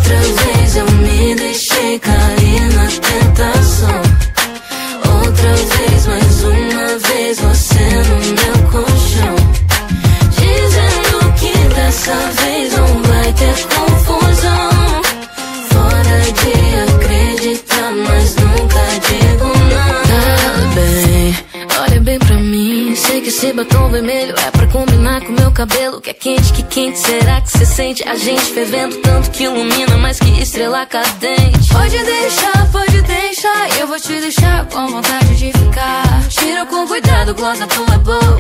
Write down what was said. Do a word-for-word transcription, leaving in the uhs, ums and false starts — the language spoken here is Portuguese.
Outra vez eu me deixei cair na tentação. Outra vez, mais uma vez, você no meu colchão, dizendo que dessa vez não vai ter confusão. Fora de acreditar, mas nunca digo não. Tá bem, olha bem pra mim. Sei que esse batom vermelho é pra combinar com meu cabelo, que é quente, que quente será que cê sente? A gente fervendo tanto que ilumina mais que estrela cadente. Pode deixar, pode deixar, eu vou te deixar com vontade de ficar. Tira com cuidado, gloss, a tua é boa.